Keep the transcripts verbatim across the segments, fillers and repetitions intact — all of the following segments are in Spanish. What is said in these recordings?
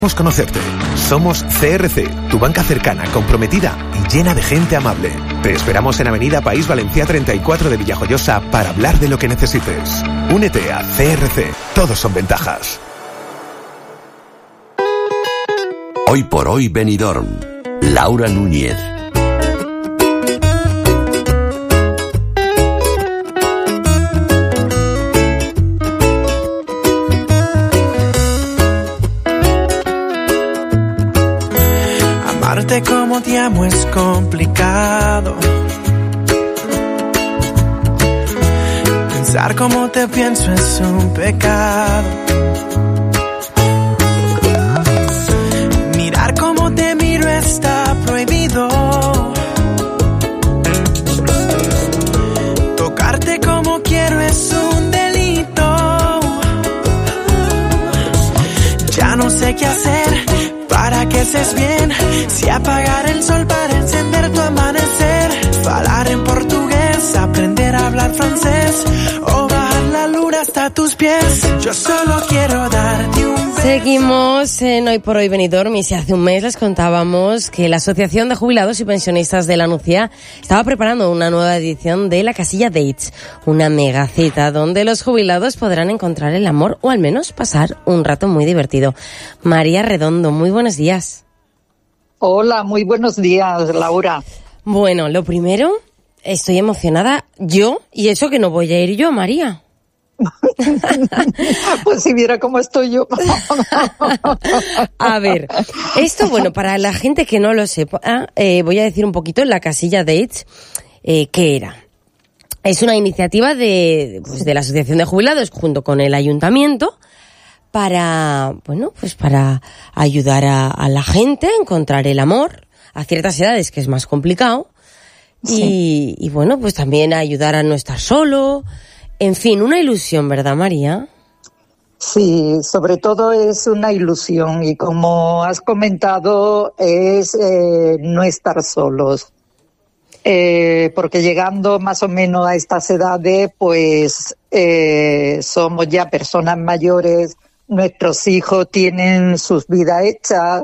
Queremos conocerte. Somos C R C, tu banca cercana, comprometida y llena de gente amable. Te esperamos en Avenida País Valencia treinta y cuatro de Villajoyosa para hablar de lo que necesites. Únete a C R C. Todos son ventajas. Hoy por hoy Benidorm. Laura Núñez. Amarte como te amo es complicado. Pensar como te pienso es un pecado. Mirar como te miro está prohibido. Tocarte como quiero es un delito. Ya no sé qué hacer para que estés bien. Si apagar el sol para encender tu amanecer. Falar en portugués, aprender a hablar francés. O bajar la luna hasta tus pies. Yo solo quiero darte un beso. Seguimos en Hoy por Hoy Benidorm y si hace un mes les contábamos que la Asociación de Jubilados y Pensionistas de la Nucía estaba preparando una nueva edición de la Casilla Dates, una megacita donde los jubilados podrán encontrar el amor o al menos pasar un rato muy divertido. María Redondo, muy buenos días. Hola, muy buenos días, Laura. Bueno, lo primero, estoy emocionada yo y eso que no voy a ir yo, María. Pues si viera cómo estoy yo. A ver, esto, bueno, para la gente que no lo sepa, eh, voy a decir un poquito en la Casilla Dates, eh, ¿qué era? Es una iniciativa de, pues, de la Asociación de Jubilados junto con el Ayuntamiento para, bueno, pues para ayudar a, a la gente a encontrar el amor a ciertas edades, que es más complicado, sí. y, y bueno, pues también ayudar a no estar solo. En fin, una ilusión, ¿verdad, María? Sí, sobre todo es una ilusión y como has comentado es eh, no estar solos. Eh, porque llegando más o menos a estas edades, pues eh, somos ya personas mayores, nuestros hijos tienen sus vidas hechas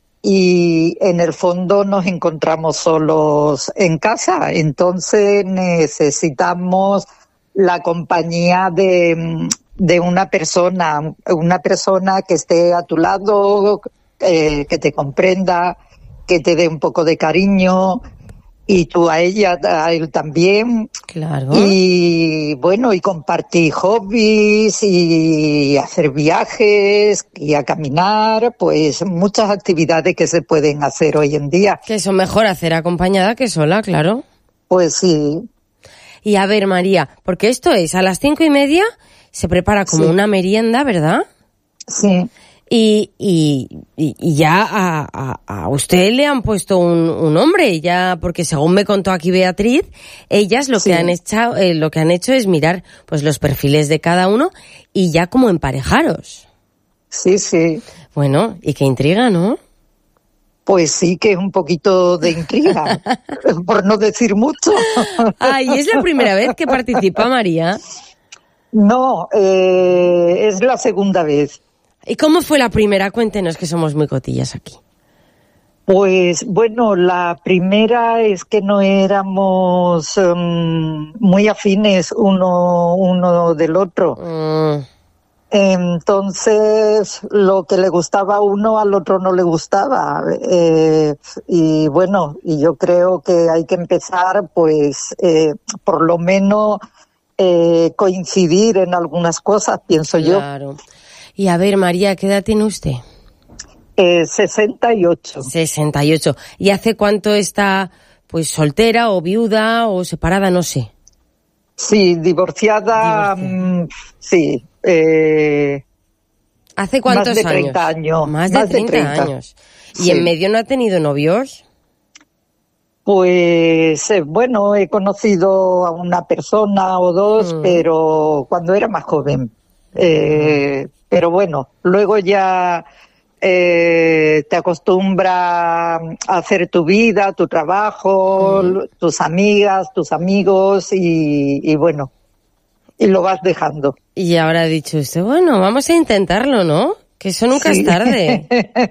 y en el fondo nos encontramos solos en casa. Entonces necesitamos la compañía de, de una persona, una persona que esté a tu lado, eh, que te comprenda, que te dé un poco de cariño y tú a ella, a él también. Claro. Y bueno, y compartir hobbies y hacer viajes y a caminar, pues muchas actividades que se pueden hacer hoy en día. Que eso mejor hacer acompañada que sola, claro. Pues sí. Y a ver, María, porque esto es a las cinco y media, se prepara como sí. una merienda, ¿verdad? Sí. Y, y, y ya a, a, a usted le han puesto un, un nombre, ya, porque según me contó aquí Beatriz, ellas lo sí. que han hecho, eh, lo que han hecho es mirar, pues, los perfiles de cada uno y ya como emparejaros. Sí, sí. Bueno, y qué intriga, ¿no? Pues sí, que es un poquito de intriga, por no decir mucho. Ay, ¿es la primera vez que participa María? No, eh, es la segunda vez. ¿Y cómo fue la primera? Cuéntenos, que somos muy cotillas aquí. Pues bueno, la primera es que no éramos um, muy afines uno, uno del otro. Mm. Entonces, lo que le gustaba a uno, al otro no le gustaba. Eh, y bueno, y yo creo que hay que empezar, pues, eh, por lo menos eh, coincidir en algunas cosas, pienso yo. Claro. Y a ver, María, ¿qué edad tiene usted? Eh, sesenta y ocho. sesenta y ocho. ¿Y hace cuánto está, pues, soltera o viuda o separada? No sé. Sí, divorciada, mmm, sí. Eh, ¿Hace cuántos más de treinta años? años? Más de, más treinta, de treinta años. ¿Y sí. en medio no ha tenido novios? Pues, eh, bueno, he conocido a una persona o dos, mm. pero cuando era más joven. Eh, mm. Pero bueno, luego ya eh, te acostumbras a hacer tu vida, tu trabajo, mm. tus amigas, tus amigos y, y bueno, y lo vas dejando. Y ahora ha dicho usted, bueno, vamos a intentarlo, ¿no? Que eso nunca Sí. es tarde.